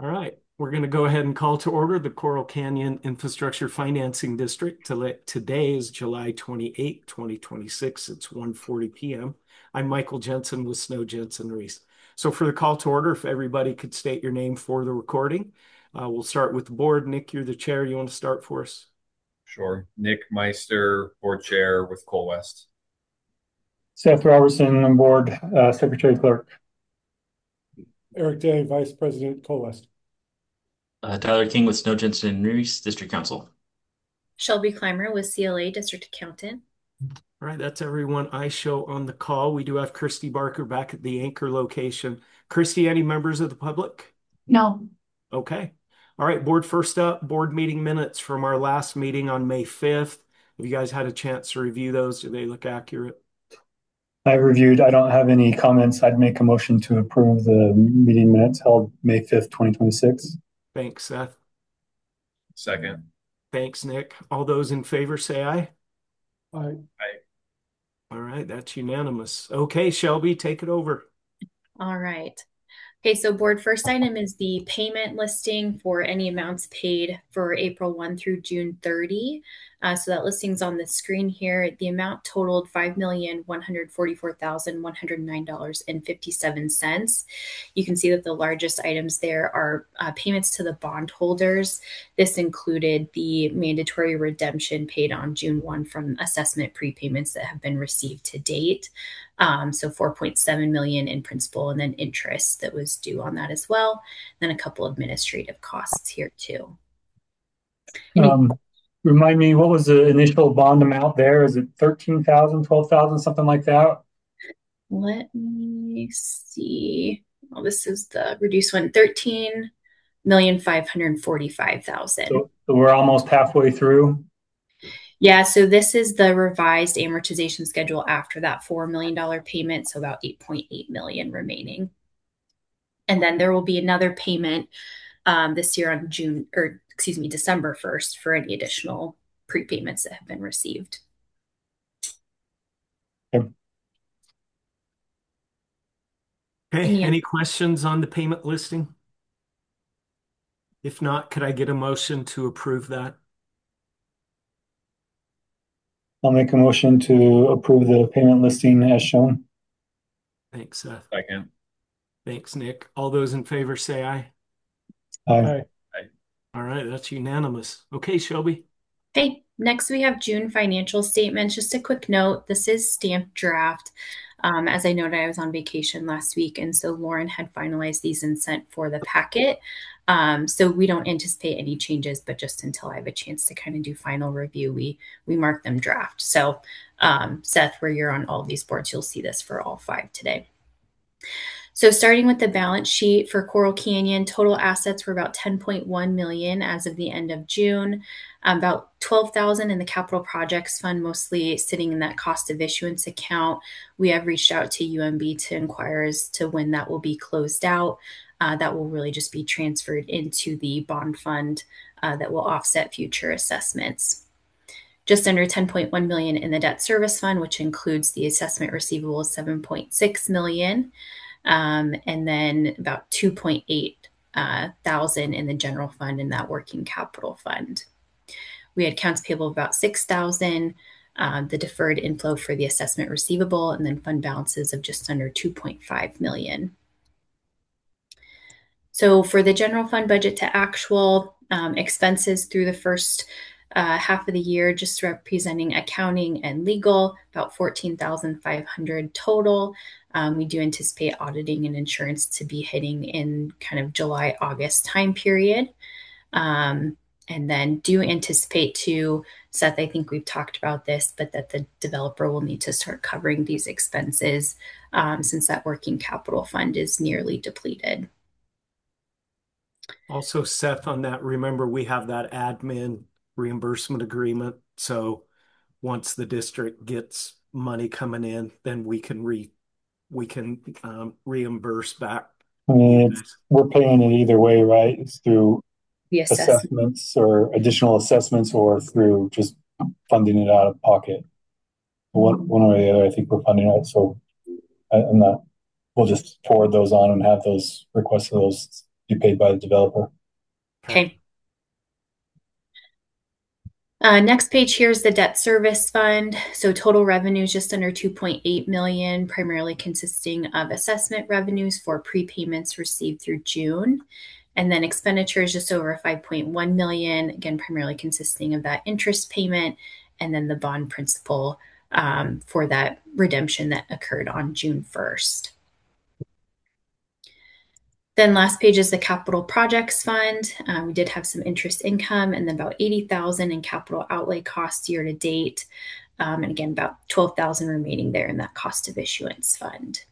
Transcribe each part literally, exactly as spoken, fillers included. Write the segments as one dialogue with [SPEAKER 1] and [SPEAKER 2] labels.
[SPEAKER 1] All right, we're going to go ahead and call to order the Coral Canyon Infrastructure Financing District. Today is July twenty-eighth, twenty twenty-six. It's one forty p m I'm Michael Jensen with Snow Jensen Reese. So for the call to order, if everybody could state your name for the recording. Uh, we'll start with the board. Nick, you're the chair. You want to start for us?
[SPEAKER 2] Sure. Nick Meister, board chair with Coal West.
[SPEAKER 3] Seth Robertson on board, uh, Secretary Clerk.
[SPEAKER 4] Eric Day, Vice President, Coal West.
[SPEAKER 5] Uh, Tyler King with Snow Jensen and Reese, District Council.
[SPEAKER 6] Shelby Clymer with C L A, District Accountant.
[SPEAKER 1] All right, that's everyone I show on the call. We do have Christy Barker back at the anchor location. Christy, any members of the public?
[SPEAKER 7] No.
[SPEAKER 1] Okay. All right, board, first up, board meeting minutes from our last meeting on May fifth. Have you guys had a chance to review those? Do they look accurate?
[SPEAKER 3] I reviewed, I don't have any comments. I'd make a motion to approve the meeting minutes held May fifth, twenty twenty-six.
[SPEAKER 1] Thanks, Seth.
[SPEAKER 2] Second.
[SPEAKER 1] Thanks, Nick. All those in favor say aye.
[SPEAKER 4] Aye.
[SPEAKER 2] Aye.
[SPEAKER 1] All right, that's unanimous. Okay, Shelby, take it over.
[SPEAKER 6] All right. Okay, so board first item is the payment listing for any amounts paid for April first through June thirtieth. Uh, so that listing's on the screen here. The amount totaled five million, one hundred forty-four thousand, one hundred nine dollars and fifty-seven cents. You can see that the largest items there are uh, payments to the bondholders. This included the mandatory redemption paid on June first from assessment prepayments that have been received to date. Um, so four point seven million in principal and then interest that was due on that as well. Then a couple administrative costs here too.
[SPEAKER 3] Um, remind me, what was the initial bond amount there? Is it thirteen thousand, twelve thousand, something like that?
[SPEAKER 6] Let me see. Well, this is the reduced one, thirteen million five hundred forty-five thousand.
[SPEAKER 3] So, so we're almost halfway through.
[SPEAKER 6] Yeah, so this is the revised amortization schedule after that four million dollars payment, so about eight point eight million dollars remaining. And then there will be another payment um, this year on June, or excuse me, December first for any additional prepayments that have been received.
[SPEAKER 3] Okay.
[SPEAKER 1] Okay,
[SPEAKER 6] Any,
[SPEAKER 1] any questions on the payment listing? If not, could I get a motion to approve that?
[SPEAKER 3] I'll make a motion to approve the payment listing as shown.
[SPEAKER 1] Thanks, Seth.
[SPEAKER 2] Second.
[SPEAKER 1] Thanks, Nick. All those in favor say aye.
[SPEAKER 3] Aye.
[SPEAKER 4] Aye.
[SPEAKER 2] Aye.
[SPEAKER 1] All right, that's unanimous. Okay, Shelby.
[SPEAKER 6] Okay, next we have June financial statements. Just a quick note, this is stamped draft. Um, as I noted, I was on vacation last week, and so Lauren had finalized these and sent for the packet. Um, so we don't anticipate any changes, but just until I have a chance to kind of do final review, we we mark them draft. So um, Seth, where you're on all of these boards, you'll see this for all five today. So starting with the balance sheet for Coral Canyon, total assets were about ten point one million dollars as of the end of June, um, about twelve thousand dollars in the capital projects fund, mostly sitting in that cost of issuance account. We have reached out to U M B to inquire as to when that will be closed out. Uh, that will really just be transferred into the bond fund uh, that will offset future assessments. Just under ten point one million dollars in the debt service fund, which includes the assessment receivable of seven point six million dollars. Um, and then about two point eight uh, thousand in the general fund in that working capital fund. We had accounts payable of about six thousand, uh, the deferred inflow for the assessment receivable, and then fund balances of just under two point five million. So for the general fund budget to actual um, expenses through the first uh, half of the year, just representing accounting and legal, about fourteen thousand five hundred total. Um, we do anticipate auditing and insurance to be hitting in kind of July, August time period. Um, and then do anticipate to, Seth, I think we've talked about this, but that the developer will need to start covering these expenses um, since that working capital fund is nearly depleted.
[SPEAKER 1] Also, Seth, on that, remember we have that admin reimbursement agreement. So once the district gets money coming in, then we can re we can um, reimburse back.
[SPEAKER 3] I mean, it's, we're paying it either way, right? It's through
[SPEAKER 6] The assessment.
[SPEAKER 3] assessments or additional assessments or through just funding it out of pocket. One, one way or the other, I think we're funding it. So I, I'm not, we'll just forward those on and have those requests of those be paid by the developer.
[SPEAKER 6] Okay. Uh, next page here is the debt service fund. So total revenue is just under two point eight million, primarily consisting of assessment revenues for prepayments received through June. And then expenditures just over five point one million, again, primarily consisting of that interest payment and then the bond principal um, for that redemption that occurred on June first. Then last page is the capital projects fund. Um, we did have some interest income and then about eighty thousand in capital outlay costs year to date. Um, and again, about twelve thousand remaining there in that cost of issuance fund.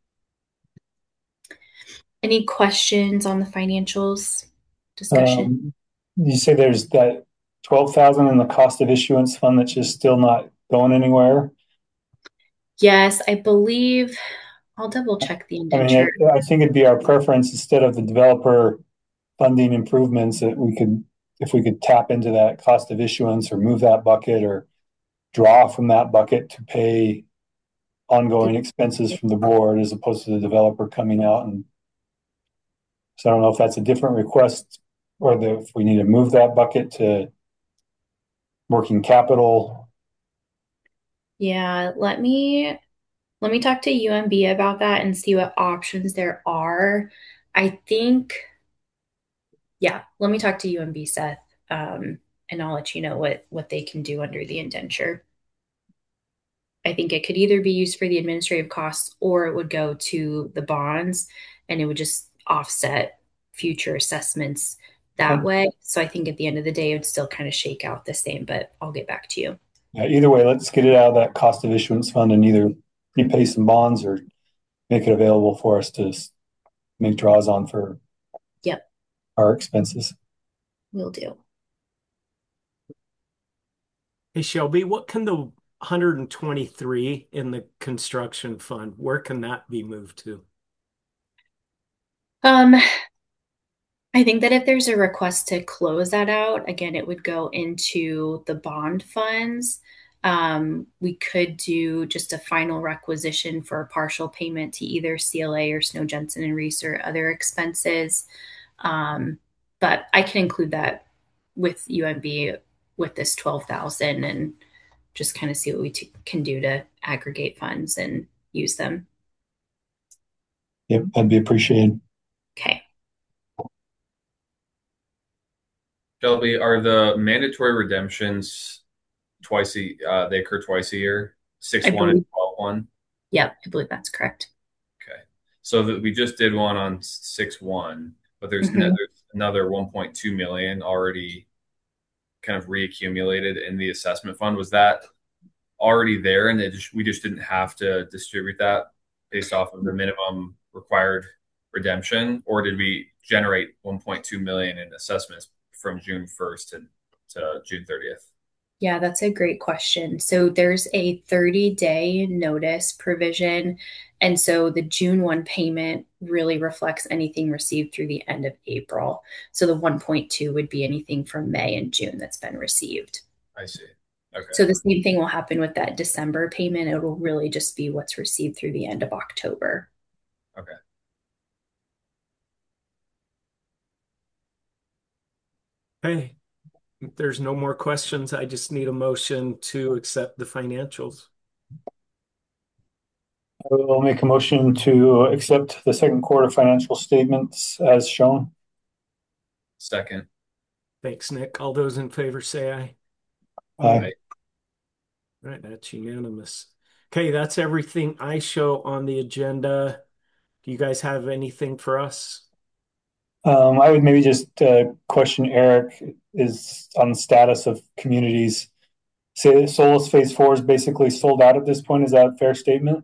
[SPEAKER 6] Any questions on the financials discussion?
[SPEAKER 3] Um, you say there's that twelve thousand in the cost of issuance fund that's just still not going anywhere.
[SPEAKER 6] Yes, I believe I'll double check the
[SPEAKER 3] I mean,
[SPEAKER 6] indenture.
[SPEAKER 3] it, I think it'd be our preference instead of the developer funding improvements that we could, if we could tap into that cost of issuance or move that bucket or draw from that bucket to pay ongoing expenses from the board as opposed to the developer coming out. And so I don't know if that's a different request or the, if we need to move that bucket to working capital.
[SPEAKER 6] Yeah, let me let me talk to U M B about that and see what options there are. I think, yeah, let me talk to U M B, Seth, um, and I'll let you know what what they can do under the indenture. I think it could either be used for the administrative costs or it would go to the bonds and it would just offset future assessments that
[SPEAKER 3] Okay.
[SPEAKER 6] way. So I think at the end of the day, it would still kind of shake out the same, but I'll get back to you.
[SPEAKER 3] Yeah, either way, let's get it out of that cost of issuance fund and either repay some bonds or make it available for us to make draws on for
[SPEAKER 6] Yep,
[SPEAKER 3] our expenses.
[SPEAKER 6] will do.
[SPEAKER 1] Hey, Shelby, what can the one hundred twenty-three in the construction fund, where can that be moved to?
[SPEAKER 6] Um, I think that if there's a request to close that out, again, it would go into the bond funds. Um, we could do just a final requisition for a partial payment to either C L A or Snow Jensen and Reese or other expenses. Um, but I can include that with U M B with this twelve thousand and just kind of see what we t- can do to aggregate funds and use them.
[SPEAKER 3] Yep, that'd be appreciated.
[SPEAKER 6] Okay.
[SPEAKER 2] Shelby, are the mandatory redemptions twice a uh, they occur twice a year, six
[SPEAKER 6] I
[SPEAKER 2] one and
[SPEAKER 6] believe,
[SPEAKER 2] twelve one?
[SPEAKER 6] yep, I believe that's correct.
[SPEAKER 2] Okay, so that we just did one on six one, but there's,
[SPEAKER 6] Mhm.
[SPEAKER 2] no, there's another one point two million already kind of reaccumulated in the assessment fund. Was that already there, and it just, we just didn't have to distribute that based off of the minimum required redemption, or did we generate one point two million in assessments from June first to, to June thirtieth?
[SPEAKER 6] Yeah, that's a great question. So there's a thirty day notice provision. And so the June first payment really reflects anything received through the end of April. So the one point two would be anything from May and June that's been received.
[SPEAKER 2] I see. Okay.
[SPEAKER 6] So the same thing will happen with that December payment. It will really just be what's received through the end of October.
[SPEAKER 2] Okay.
[SPEAKER 1] Hey, if there's no more questions, I just need a motion to accept the financials.
[SPEAKER 3] I will make a motion to accept the second quarter financial statements as shown.
[SPEAKER 2] Second.
[SPEAKER 1] Thanks, Nick. All those in favor say aye.
[SPEAKER 3] Aye.
[SPEAKER 1] All right, that's unanimous. Okay, that's everything I show on the agenda. Do you guys have anything for us?
[SPEAKER 3] Um, I would maybe just uh, question Eric is on the status of communities. Say that Solus Phase Four is basically sold out at this point. Is that a fair statement?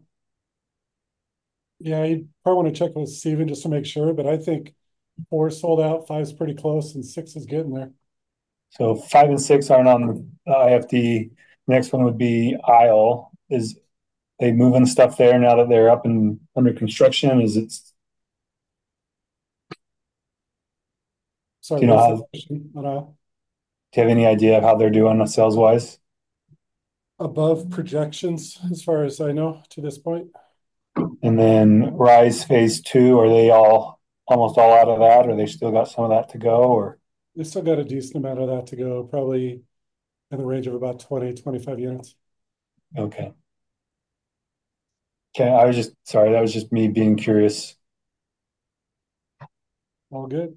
[SPEAKER 4] Yeah, you probably want to check with Steven just to make sure, but I think four is sold out, five's pretty close, and six is getting there.
[SPEAKER 3] So five and six aren't on the I F D. Next one would be Isle. Is they moving stuff there now that they're up and under construction? Is it?
[SPEAKER 4] Sorry,
[SPEAKER 3] Do you know
[SPEAKER 4] what's
[SPEAKER 3] how?
[SPEAKER 4] the question? Not all.
[SPEAKER 3] Do you have any idea of how they're doing sales wise?
[SPEAKER 4] Above projections, as far as I know to this point.
[SPEAKER 3] And then Rise Phase Two, are they all almost all out of that, or they still got some of that to go, or?
[SPEAKER 4] They still got a decent amount of that to go, probably in the range of about twenty, twenty-five units.
[SPEAKER 3] Okay. Okay, I was just, sorry, that was just me being curious.
[SPEAKER 4] All good.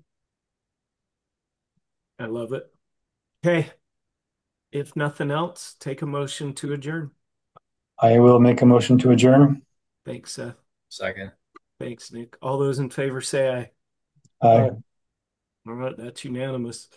[SPEAKER 1] I love it. Okay. If nothing else, take a motion to adjourn.
[SPEAKER 3] I will make a motion to adjourn.
[SPEAKER 1] Thanks, Seth.
[SPEAKER 2] Second.
[SPEAKER 1] Thanks, Nick. All those in favor say aye.
[SPEAKER 3] Aye.
[SPEAKER 4] Aye.
[SPEAKER 1] All right, that's unanimous.